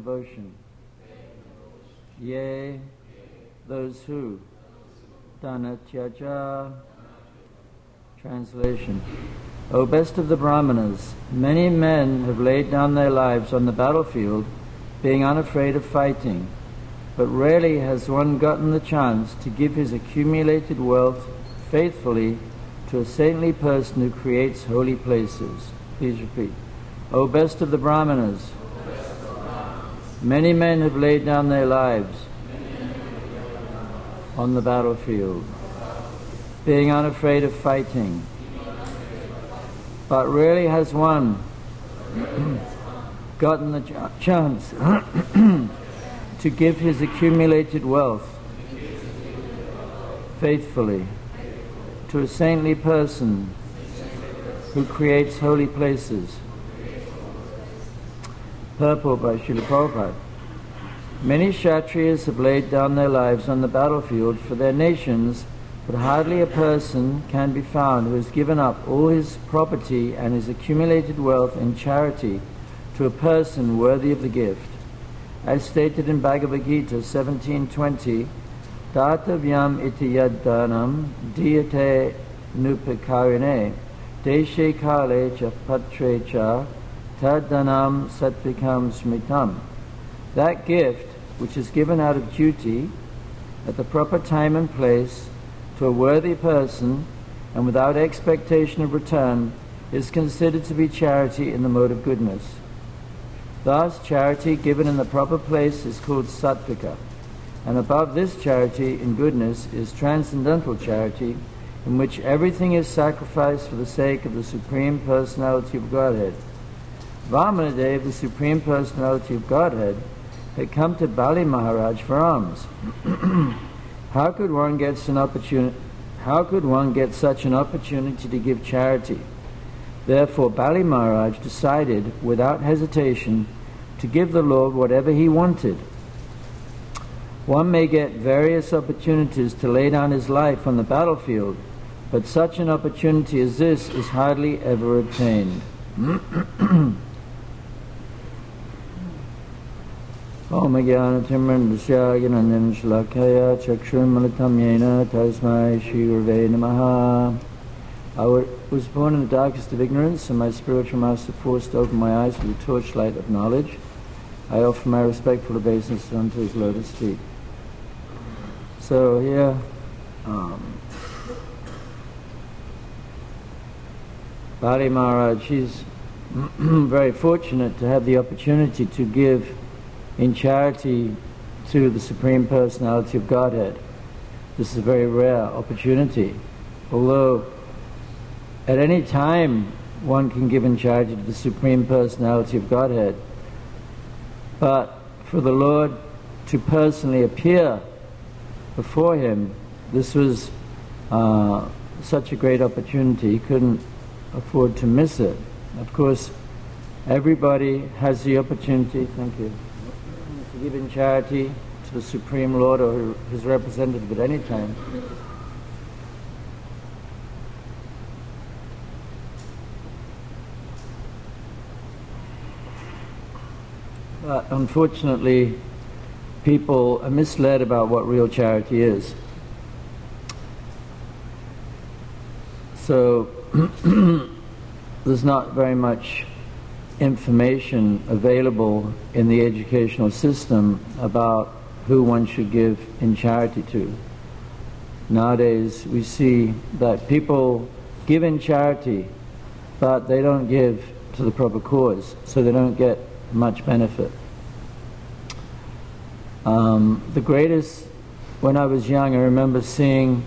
devotion. Yea, those who. Dhanatyaja. Translation. O best of the Brahmanas, many men have laid down their lives on the battlefield, being unafraid of fighting, but rarely has one gotten the chance to give his accumulated wealth faithfully to a saintly person who creates holy places. Please repeat. O best of the Brahmanas, many men have laid down their lives on the battlefield, being unafraid of fighting, but rarely has one gotten the chance to give his accumulated wealth faithfully to a saintly person who creates holy places. Purport by Srila Prabhupada. Many Kshatriyas have laid down their lives on the battlefield for their nations, but hardly a person can be found who has given up all his property and his accumulated wealth in charity to a person worthy of the gift. As stated in Bhagavad Gita 17:20, Datavyam iti yaddanam diyate nupakarine deshe kale cha patre cha taddanam satvikam smitam. That gift, which is given out of duty at the proper time and place to a worthy person and without expectation of return, is considered to be charity in the mode of goodness. Thus, charity given in the proper place is called sattvika, and above this charity in goodness is transcendental charity, in which everything is sacrificed for the sake of the Supreme Personality of Godhead. Vamanadev, the Supreme Personality of Godhead, had come to Bali Maharaj for alms. How could one get such an opportunity to give charity? Therefore, Bali Maharaj decided, without hesitation, to give the Lord whatever he wanted. One may get various opportunities to lay down his life on the battlefield, but such an opportunity as this is hardly ever obtained. Om Jnana Timrandasya Gnanam Shalakaya Chakshun Malatam Yena Tasmai Shri Gurave Namaha. I was born in the darkest of ignorance, and my spiritual master forced to open my eyes with the torchlight of knowledge. I offer my respectful obeisance unto his lotus feet. So here, Bali Maharaj, he's very fortunate to have the opportunity to give in charity to the Supreme Personality of Godhead. This is a very rare opportunity. Although at any time one can give in charity to the Supreme Personality of Godhead, but for the Lord to personally appear before him, this was such a great opportunity. He couldn't afford to miss it. Of course, everybody has the opportunity, thank you, to give in charity to the Supreme Lord or his representative at any time. But unfortunately, people are misled about what real charity is. So there's not very much information available in the educational system about who one should give in charity to. Nowadays we see that people give in charity, but they don't give to the proper cause, so they don't get much benefit. The greatest, when I was young, I remember seeing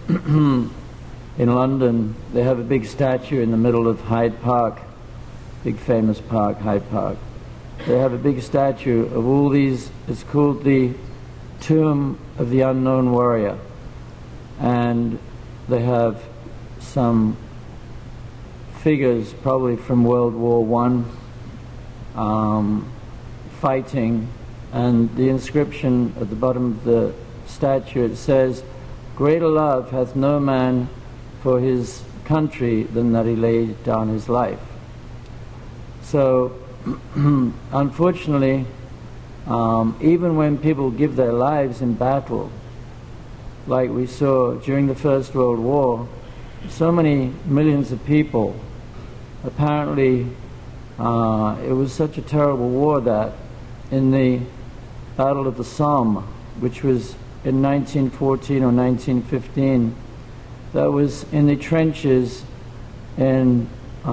in London, they have a big statue in the middle of Hyde Park, big famous park, Hyde Park. They have a big statue of all these, it's called the Tomb of the Unknown Warrior. And they have some figures, probably from World War I, fighting, and the inscription at the bottom of the statue, it says, "Greater love hath no man for his country than that he laid down his life." So, unfortunately, even when people give their lives in battle, like we saw during the First World War, so many millions of people, apparently it was such a terrible war that in the Battle of the Somme, which was in 1914 or 1915, that was in the trenches in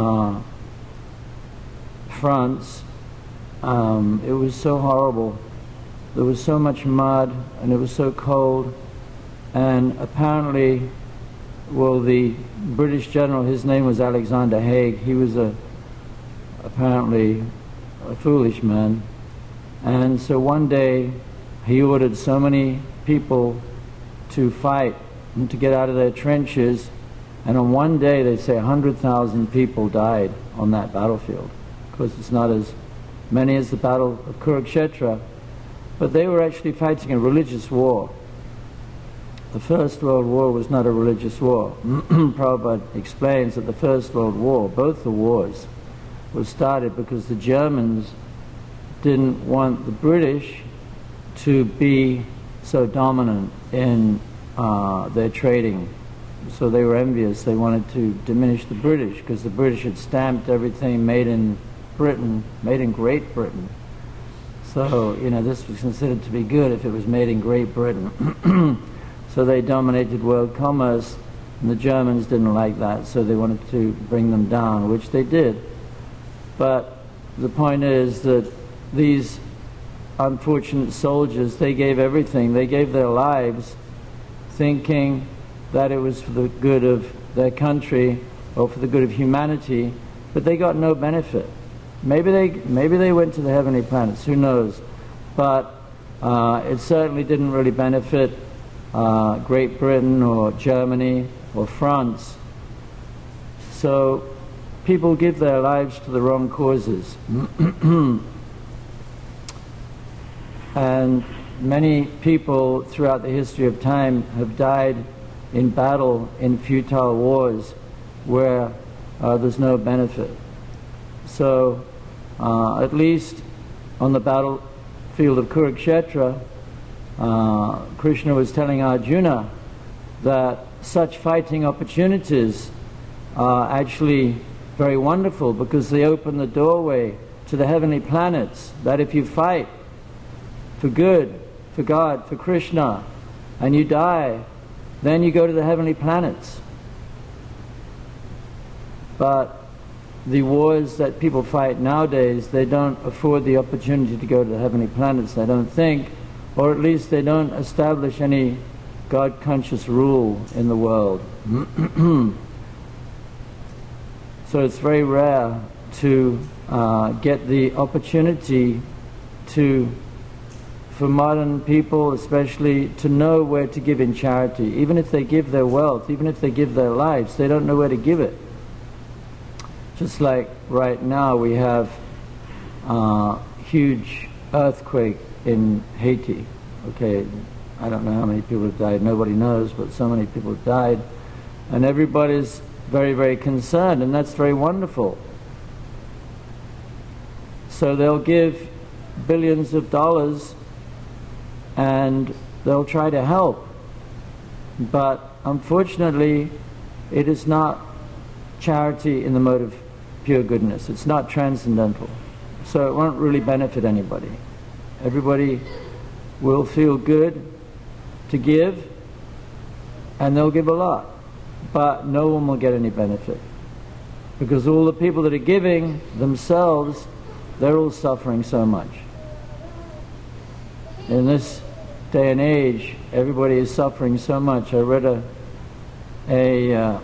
France. It was so horrible. There was so much mud and it was so cold, and apparently, well, the British general, his name was Alexander Haig, he was apparently a foolish man, and so one day he ordered so many people to fight and to get out of their trenches, and on one day they say 100,000 people died on that battlefield. Of course, it's not as many as the Battle of Kurukshetra, but they were actually fighting a religious war. The First World War was not a religious war. Prabhupada explains that the First World War, both the wars, was started because the Germans didn't want the British to be so dominant in their trading. So they were envious. They wanted to diminish the British because the British had stamped everything made in Britain, made in Great Britain. So, this was considered to be good if it was made in Great Britain. So they dominated world commerce, and the Germans didn't like that, so they wanted to bring them down, which they did. But the point is that these unfortunate soldiers, they gave everything. They gave their lives thinking that it was for the good of their country or for the good of humanity, but they got no benefit. Maybe they went to the heavenly planets, who knows? But it certainly didn't really benefit Great Britain or Germany or France. So people give their lives to the wrong causes. And many people throughout the history of time have died in battle in futile wars where there's no benefit. So at least on the battlefield of Kurukshetra, Krishna was telling Arjuna that such fighting opportunities are actually very wonderful because they open the doorway to the heavenly planets, that if you fight for good, for God, for Krishna, and you die, then you go to the heavenly planets. But the wars that people fight nowadays, they don't afford the opportunity to go to the heavenly planets, I don't think, or at least they don't establish any God-conscious rule in the world. So it's very rare to get the opportunity for modern people especially, to know where to give in charity. Even if they give their wealth, even if they give their lives, they don't know where to give it. Just like right now we have a huge earthquake in Haiti. Okay, I don't know how many people have died, nobody knows, but so many people have died. And everybody's very, very concerned, and that's very wonderful. So they'll give billions of dollars and they'll try to help. But unfortunately, it is not charity in the mode of pure goodness. It's not transcendental. So it won't really benefit anybody. Everybody will feel good to give, and they'll give a lot. But no one will get any benefit. Because all the people that are giving themselves, they're all suffering so much. In this day and age, everybody is suffering so much. I read a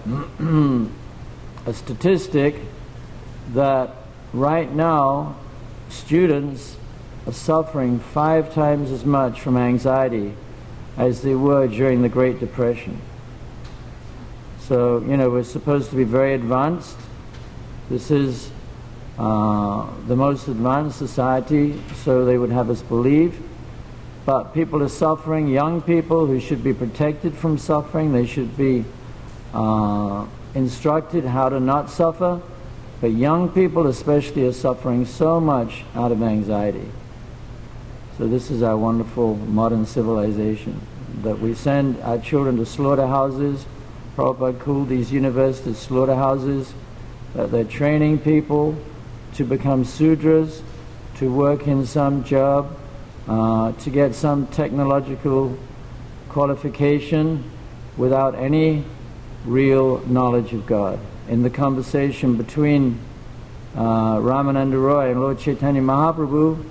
statistic that right now students are suffering 5 times as much from anxiety as they were during the Great Depression. So, we're supposed to be very advanced. This is the most advanced society, so they would have us believe. But people are suffering, young people who should be protected from suffering. They should be instructed how to not suffer. But young people especially are suffering so much out of anxiety. So this is our wonderful modern civilization, that we send our children to slaughterhouses. Prabhupada called these universities slaughterhouses, that they're training people to become Sudras, to work in some job, to get some technological qualification without any real knowledge of God. In the conversation between Ramananda Roy and Lord Chaitanya Mahaprabhu,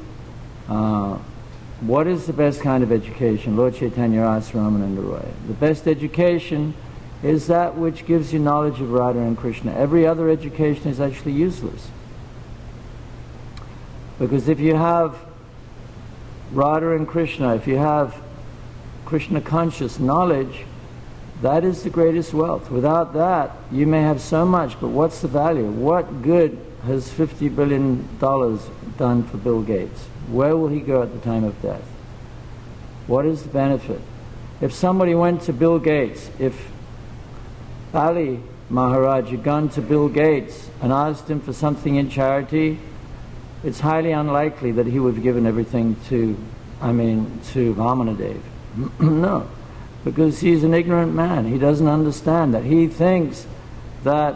what is the best kind of education? Lord Chaitanya asked Ramananda Roy. The best education is that which gives you knowledge of Radha and Krishna. Every other education is actually useless. Because if you have Radha and Krishna, if you have Krishna conscious knowledge, that is the greatest wealth. Without that, you may have so much, but what's the value? What good has $50 billion done for Bill Gates? Where will he go at the time of death? What is the benefit? If somebody went to Bill Gates, if Bali Maharaj had gone to Bill Gates and asked him for something in charity, it's highly unlikely that he would have given everything to Vamanadev. No, because he's an ignorant man. He doesn't understand that. He thinks that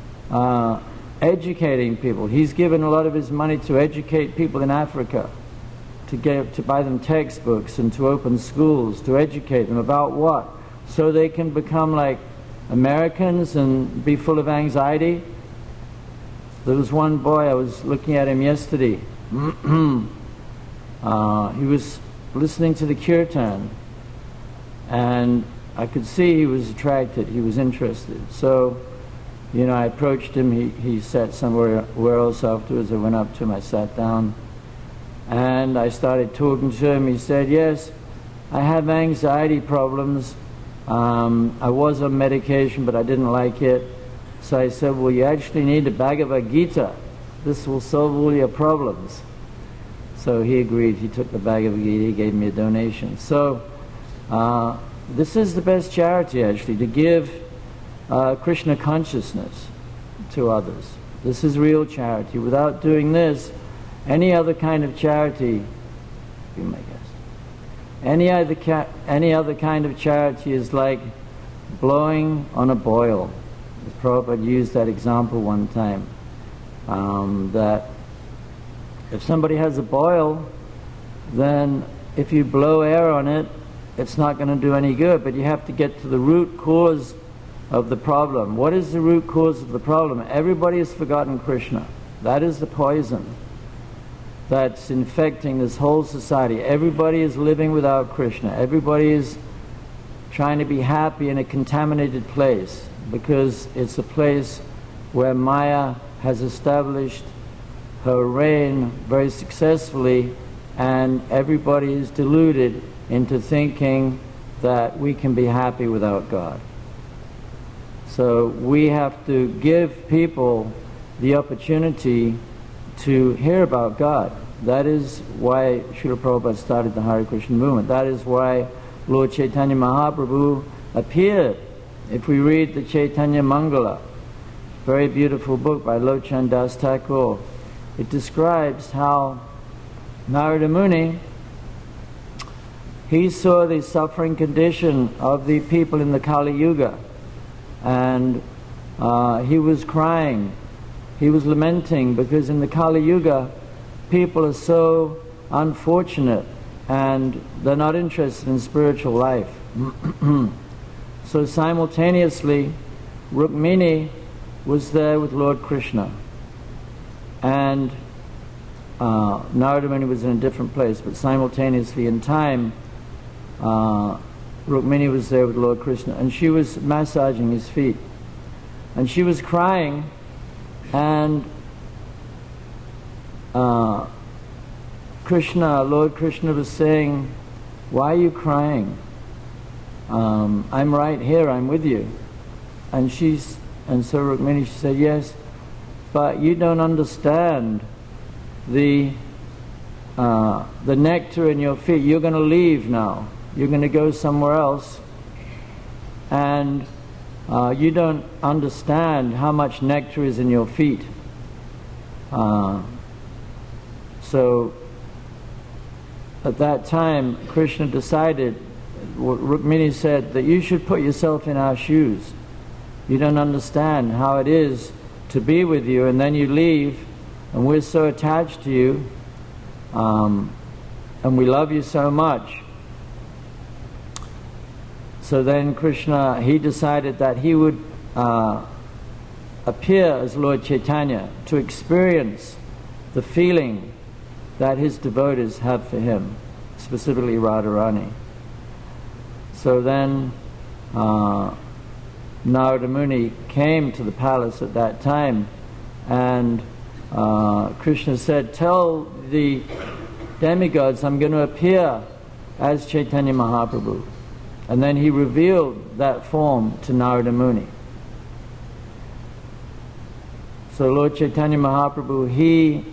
educating people, he's given a lot of his money to educate people in Africa, to buy them textbooks and to open schools, to educate them about what? So they can become like Americans and be full of anxiety. There was one boy, I was looking at him yesterday. He was listening to the kirtan, and I could see he was attracted, he was interested. So, I approached him. He sat somewhere else afterwards. I went up to him, I sat down, and I started talking to him. He said, yes, I have anxiety problems. I was on medication, but I didn't like it. So I said, well, you actually need a Bhagavad Gita. This will solve all your problems. So he agreed. He took the Bhagavad Gita. He gave me a donation. So this is the best charity, actually, to give Krishna consciousness to others. This is real charity. Without doing this, any other kind of charity, be my guest. Any other kind of charity is like blowing on a boil. Prabhupada used that example one time, that if somebody has a boil, then if you blow air on it, it's not going to do any good, but you have to get to the root cause of the problem. What is the root cause of the problem? Everybody has forgotten Krishna. That is the poison that's infecting this whole society. Everybody is living without Krishna. Everybody is trying to be happy in a contaminated place, because it's a place where Maya has established her reign very successfully, and everybody is deluded into thinking that we can be happy without God. So we have to give people the opportunity to hear about God. That is why Srila Prabhupada started the Hare Krishna movement. That is why Lord Chaitanya Mahaprabhu appeared. If we read the Chaitanya Mangala, very beautiful book by Lochan Das Thakur, it describes how Narada Muni, he saw the suffering condition of the people in the Kali Yuga, and he was crying, he was lamenting, because in the Kali Yuga people are so unfortunate and they're not interested in spiritual life. So simultaneously Rukmini was there with Lord Krishna, and Narada Muni was in a different place, but simultaneously in time Rukmini was there with Lord Krishna, and she was massaging his feet, and she was crying, and Lord Krishna was saying, why are you crying? I'm right here, I'm with you. And so Rukmini, she said, yes, but you don't understand the nectar in your feet. You're going to leave now. You're going to go somewhere else, and you don't understand how much nectar is in your feet. So at that time, Krishna decided, Rukmini said, that you should put yourself in our shoes. You don't understand how it is to be with you, and then you leave, and we're so attached to you, and we love you so much. So then Krishna, he decided that he would appear as Lord Chaitanya to experience the feeling that his devotees have for him, specifically Radharani. So then Narada Muni came to the palace at that time, and Krishna said, tell the demigods I'm going to appear as Chaitanya Mahaprabhu. And then he revealed that form to Narada Muni. So Lord Chaitanya Mahaprabhu, he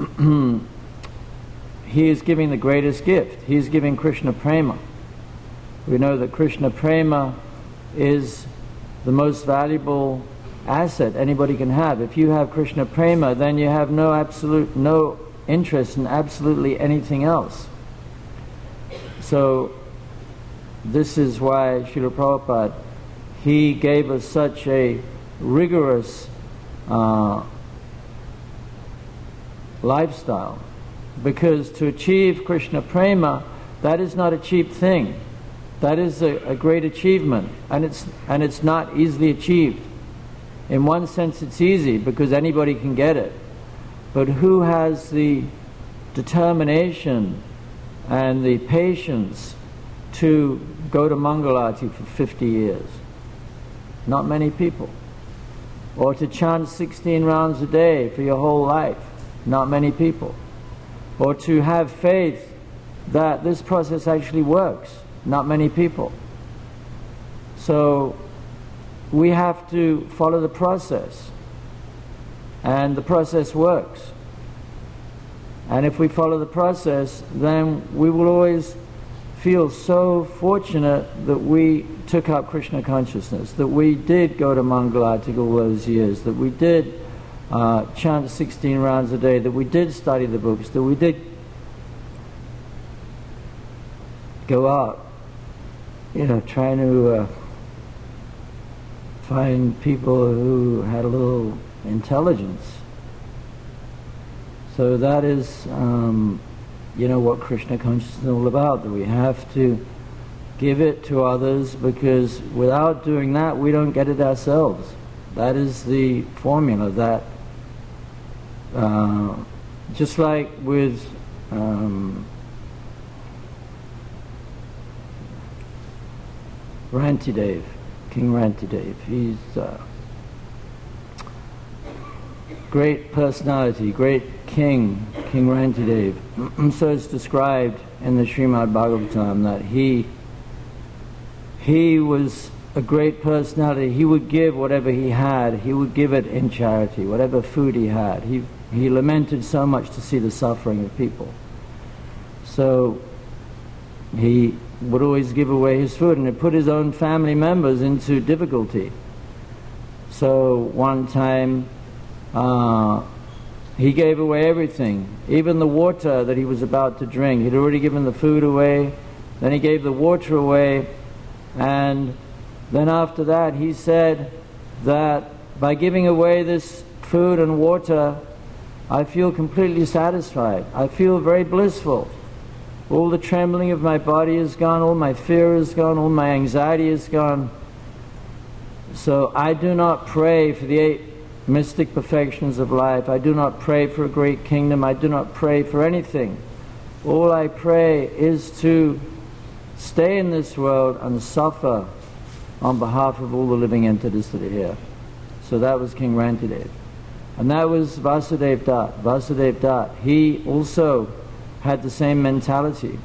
is giving the greatest gift. He is giving Krishna Prema. We know that Krishna Prema is the most valuable asset anybody can have. If you have Krishna Prema, then you have no interest in absolutely anything else. So this is why Srila Prabhupada, he gave us such a rigorous lifestyle, because to achieve Krishna Prema, that is not a cheap thing. That is a great achievement, and it's not easily achieved. In one sense it's easy because anybody can get it, but who has the determination and the patience to go to Mangalarti for 50 years? Not many people. Or to chant 16 rounds a day for your whole life? Not many people. Or to have faith that this process actually works? Not many people. So we have to follow the process, and the process works. And if we follow the process, then we will always feel so fortunate that we took up Krishna consciousness, that we did go to Mangalarti all those years, that we did chant 16 rounds a day, that we did study the books, that we did go out, trying to find people who had a little intelligence. So that is what Krishna consciousness is all about, that we have to give it to others, because without doing that we don't get it ourselves. That is the formula. That just like with Rantidev, King Rantidev, he's great personality, great king, King Rantidev. So it's described in the Srimad Bhagavatam that he was a great personality. He would give whatever he had, he would give it in charity, whatever food he had. He lamented so much to see the suffering of people. So he would always give away his food, and it put his own family members into difficulty. So one time he gave away everything, even the water that he was about to drink. He'd already given the food away, then he gave the water away, and then after that he said that by giving away this food and water, I feel completely satisfied. I feel very blissful. All the trembling of my body is gone, all my fear is gone, all my anxiety is gone. So I do not pray for the 8 mystic perfections of life. I do not pray for a great kingdom. I do not pray for anything. All I pray is to stay in this world and suffer on behalf of all the living entities that are here. So that was King Rantidev. And that was Vasudev Dutt. Vasudev Dutt, he also had the same mentality.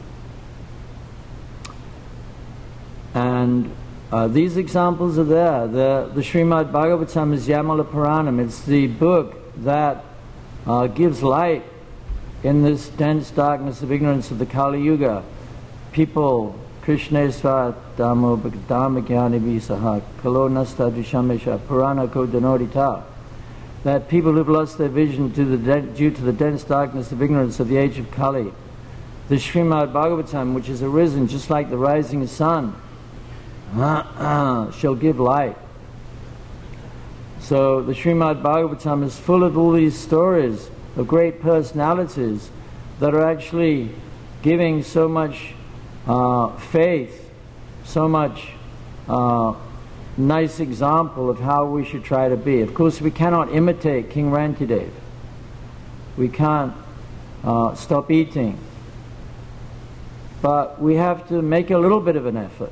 And these examples are there. The Srimad Bhagavatam is Yamala Puranam. It's the book that gives light in this dense darkness of ignorance of the Kali Yuga. People, Krishnesva Dhammo Dhamma Jnani Visaha Kalo Nasta Vishamesha Purana Ko Danodita, that people who've lost their vision due to the dense darkness of ignorance of the age of Kali, the Srimad Bhagavatam, which has arisen just like the rising sun, shall give light. So the Srimad Bhagavatam is full of all these stories of great personalities that are actually giving so much faith, so much nice example of how we should try to be. Of course, we cannot imitate King Rantidev. We can't stop eating. But we have to make a little bit of an effort.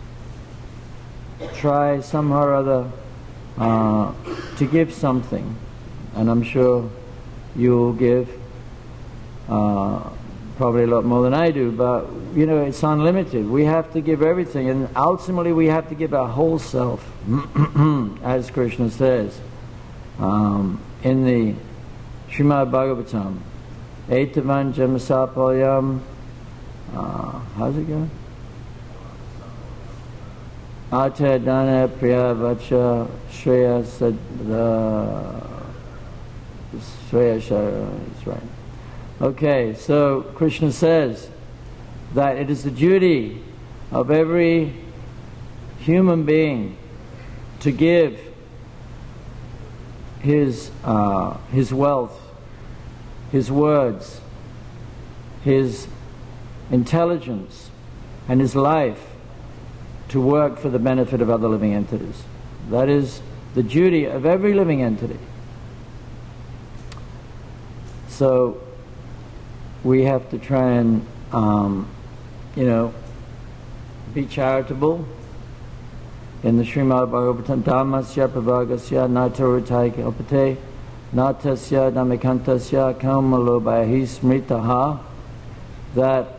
Try somehow or other to give something. And I'm sure you'll give probably a lot more than I do, but you know, it's unlimited. We have to give everything, and ultimately we have to give our whole self, as Krishna says in the Srimad Bhagavatam. Etavan jamasapalyam, how's it go? Ata dana priya vacha shreya shreya shara, that's right. Okay, so Krishna says that it is the duty of every human being to give his wealth, his words, his intelligence, and his life to work for the benefit of other living entities. That is the duty of every living entity. So we have to try and, be charitable. In the Srimad Bhagavatam, Dhammasya Pravagasya Natarutai Opate Natasya Damikantasya Kamalobahi Smritaha, that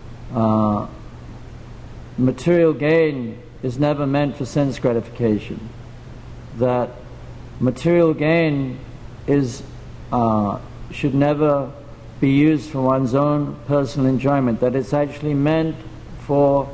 material gain is never meant for sense gratification. That material gain is should never be used for one's own personal enjoyment. That it's actually meant for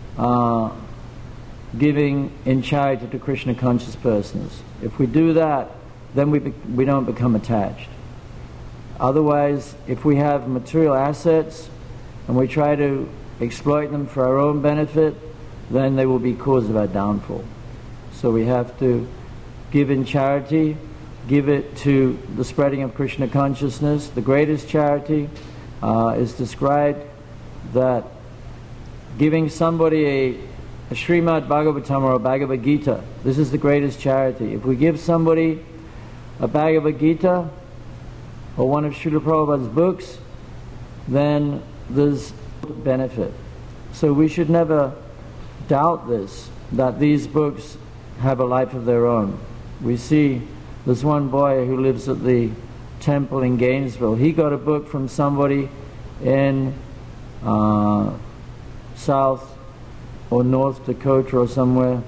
giving in charity to Krishna conscious persons. If we do that, then we don't become attached. Otherwise, if we have material assets and we try to exploit them for our own benefit, then they will be cause of our downfall. So we have to give in charity, give it to the spreading of Krishna consciousness. The greatest charity is described that giving somebody a Srimad Bhagavatam or a Bhagavad Gita, this is the greatest charity. If we give somebody a Bhagavad Gita or one of Srila Prabhupada's books, then there's benefit. So we should never doubt this, that these books have a life of their own. We see there's one boy who lives at the temple in Gainesville. He got a book from somebody in South or North Dakota or somewhere,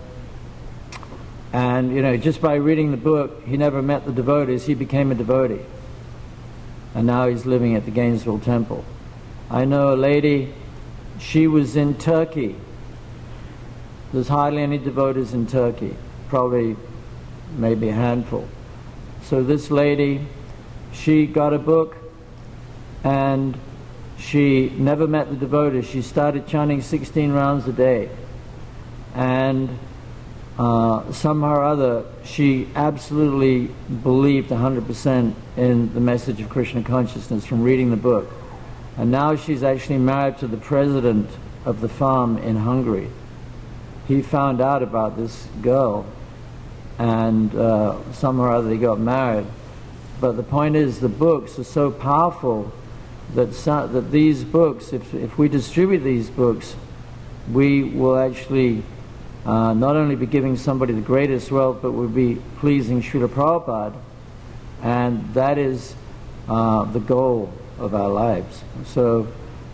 and just by reading the book, he never met the devotees, he became a devotee, and now he's living at the Gainesville temple. I know a lady, she was in Turkey. There's hardly any devotees in Turkey, probably maybe a handful. So this lady, she got a book and she never met the devotees. She started chanting 16 rounds a day, and somehow or other she absolutely believed 100% in the message of Krishna consciousness from reading the book. And now she's actually married to the president of the farm in Hungary. He found out about this girl, and somehow or other they got married. But the point is, the books are so powerful that these books, if we distribute these books, we will actually not only be giving somebody the greatest wealth, but we'll be pleasing Srila Prabhupada, and that is the goal of our lives. So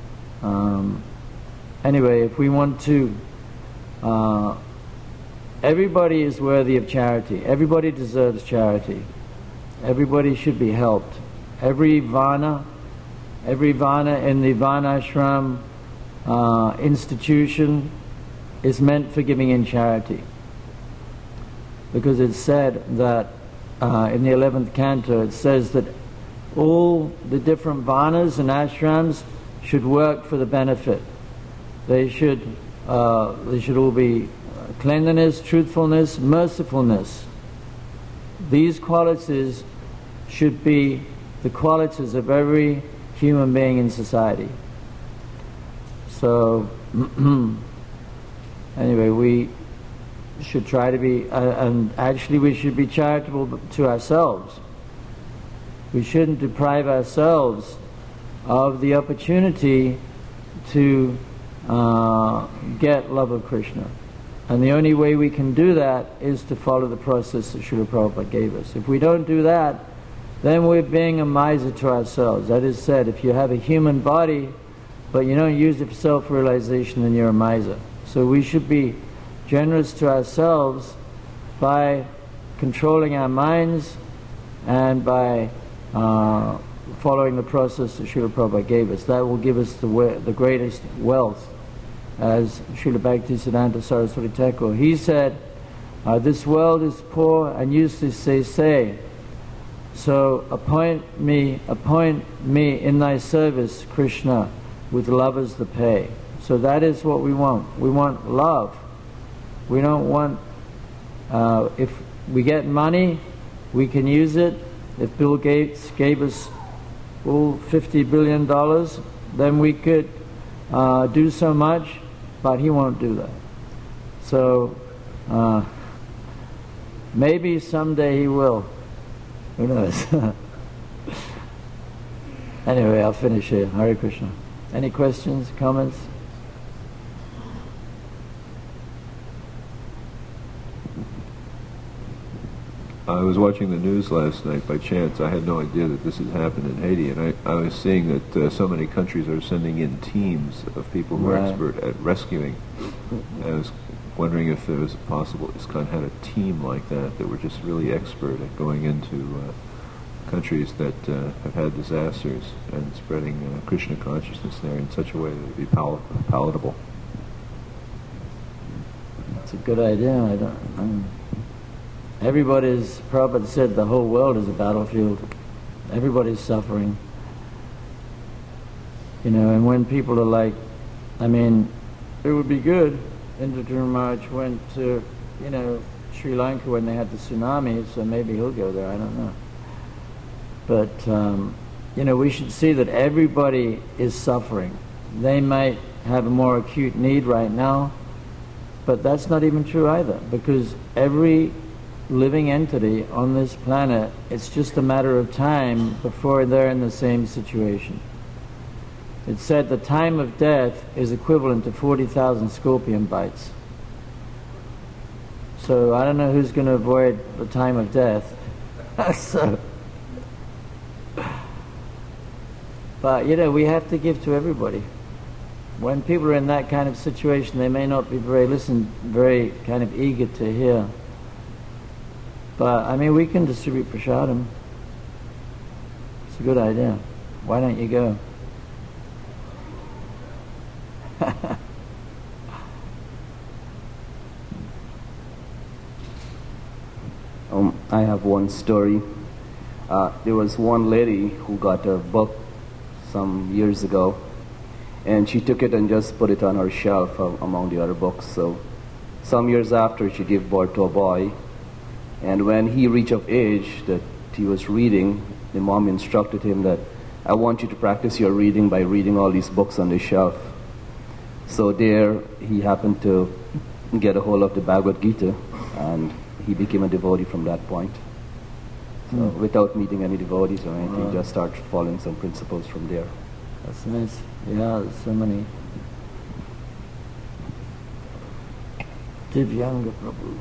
anyway, if we want to, everybody is worthy of charity. Everybody deserves charity. Everybody should be helped. Every Varna in the Varnashram institution is meant for giving in charity. Because it's said that in the 11th canto, it says that all the different Varnas and ashrams should work for the benefit. They should all be cleanliness, truthfulness, mercifulness. These qualities should be the qualities of every human being in society. So, anyway, we should try to be, and actually we should be charitable to ourselves. We shouldn't deprive ourselves of the opportunity to get love of Krishna. And the only way we can do that is to follow the process that Srila Prabhupada gave us. If we don't do that, then we're being a miser to ourselves. That is said, if you have a human body, but you don't use it for self-realization, then you're a miser. So we should be generous to ourselves by controlling our minds and by following the process that Srila Prabhupada gave us. That will give us the greatest wealth. As Srila Bhaktisiddhanta Saraswati Thakur, he said, this world is poor and useless, they say. So appoint me in thy service, Krishna, with love as the pay. So that is what we want. We want love. We don't want, if we get money, we can use it. If Bill Gates gave us all $50 billion, then we could do so much, but he won't do that. So maybe someday he will. Who knows? Anyway, I'll finish here. Hare Krishna. Any questions, comments? I was watching the news last night by chance. I had no idea that this had happened in Haiti, and I was seeing that so many countries are sending in teams of people who are expert at rescuing. I was wondering if there was a possible ISKCON had a team like that were just really expert at going into countries that have had disasters and spreading Krishna consciousness there in such a way that it would be palatable. It's a good idea. Everybody's, Prabhupada said, the whole world is a battlefield. Everybody's suffering. You know, and when people are like, it would be good. Indra Maharaj went to, Sri Lanka when they had the tsunami, so maybe he'll go there, I don't know. But, we should see that everybody is suffering. They might have a more acute need right now, but that's not even true either, because every living entity on this planet, it's just a matter of time before they're in the same situation. It's said the time of death is equivalent to 40,000 scorpion bites. So I don't know who's going to avoid the time of death. But we have to give to everybody. When people are in that kind of situation, they may not be very kind of eager to hear. But, we can distribute prasadam. It's a good idea. Why don't you go? I have one story. There was one lady who got a book some years ago, and she took it and just put it on her shelf among the other books. So some years after, she gave birth to a boy. And when he reached of age that he was reading, the mom instructed him that, I want you to practice your reading by reading all these books on the shelf. So there he happened to get a hold of the Bhagavad Gita, and he became a devotee from that point. So without meeting any devotees or anything, just started following some principles from there. That's nice. Yeah, there's so many. Divyanga Prabhu.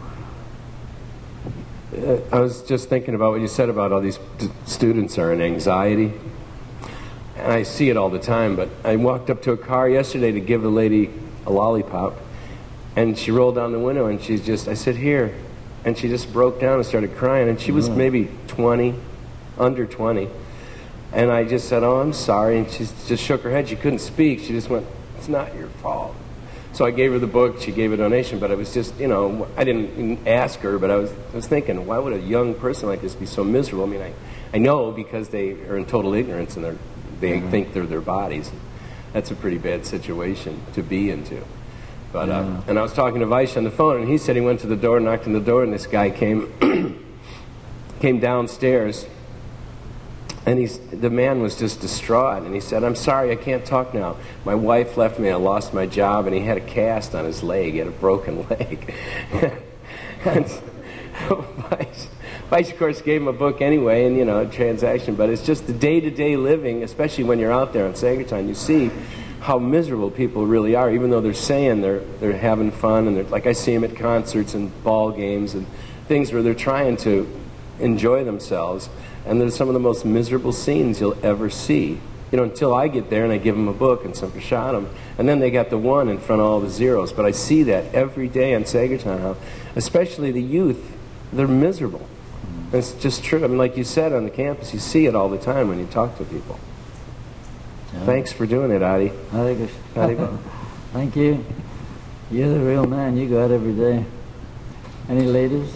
I was just thinking about what you said about all these students are in anxiety. And I see it all the time, but I walked up to a car yesterday to give the lady a lollipop, and she rolled down the window, and I said, here. And she just broke down and started crying, and she was maybe 20, under 20. And I just said, oh, I'm sorry, and she just shook her head. She couldn't speak. She just went, it's not your fault. So I gave her the book, she gave a donation, but it was just, I didn't ask her, but I was thinking, why would a young person like this be so miserable? I know because they are in total ignorance and they think they're their bodies. that's a pretty bad situation to be into. But and I was talking to Weiss on the phone, and he said he went to the door, knocked on the door, and this guy came came downstairs, and the man was just distraught, and he said, "I'm sorry, I can't talk now. My wife left me, I lost my job," and he had a cast on his leg, he had a broken leg. And so Weiss, of course, gave him a book anyway, and, a transaction, but it's just the day-to-day living, especially when you're out there on Sagerton, you see how miserable people really are, even though they're saying they're having fun, and like I see them at concerts and ball games and things where they're trying to enjoy themselves, and they're some of the most miserable scenes you'll ever see. Until I get there and I give them a book and some prashadam, and then they got the one in front of all the zeros. But I see that every day on Sagerton, how, especially the youth, they're miserable. It's just true. I mean, like you said on the campus, you see it all the time when you talk to people. Yeah. Thanks for doing it, Adi. Thank you. You're the real man. You go out every day. Any ladies?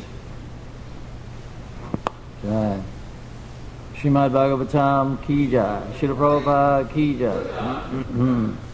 Jai. Srimad Bhagavatam ki jai. Srila Prabhupada ki jai.